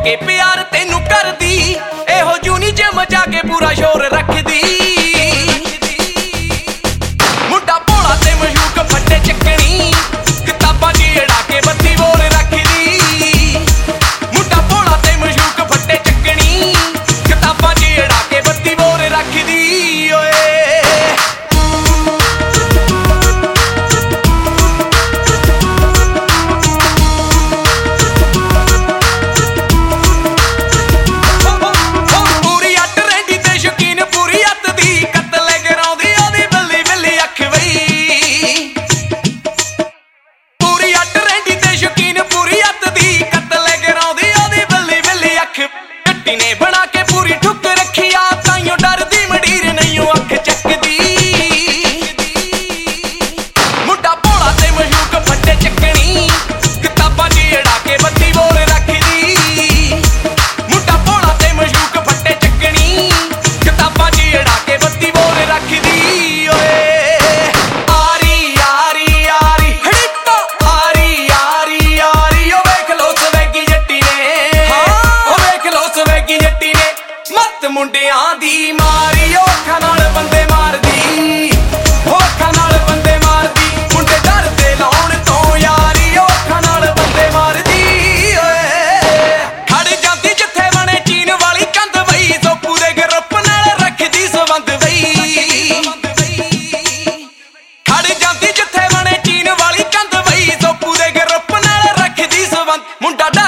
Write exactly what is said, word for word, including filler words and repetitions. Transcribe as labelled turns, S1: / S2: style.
S1: के प्यार तेनू कर दी एहो जूनी च मचा के पूरा शोर रख दी। मुंडा भोला ते मशूक फट्टे चकनी किताबां च अड़ा के बत्ती बोल रख दी। मुंडा भोला ते मशूक फट्टे चकनी किताबां च अड़ा के बत्ती बोल रख दी। ने बना के पूरी ठुक रखिया ताइयों डरदी मडीर नहीं अख चकदी। मुंडा भोला ते मशूक फट्टे चकनी किताबां च अड़ा के बत्ती बोल रख दी। मुंडा भोला ते मशूक फट्टे चकनी किताबां च अड़ा के बत्ती बोल रख दी। आरी आरी आरी हड़िप्पा आरी आरी आरी ओ वेख लो सवैगी जट्टी ने ओ वेख लो सवैगी जट्टी ने मत मुंडियां दी मारी औखां नाल बंदे मारदी औखां नाल बंदे मारदी। मुंडे डरदे लाउण तो यारी औखां नाल बंदे मारदी। खड़ जांदी जिथे बने चीन वाली कंध वई सोपू दे ग्रुप नाल रखदी संबंध वई। खड़ जांदी जिथे बने चीन वाली कंध वई सोपू दे ग्रुप नाल रखदी संबंध। मुंडा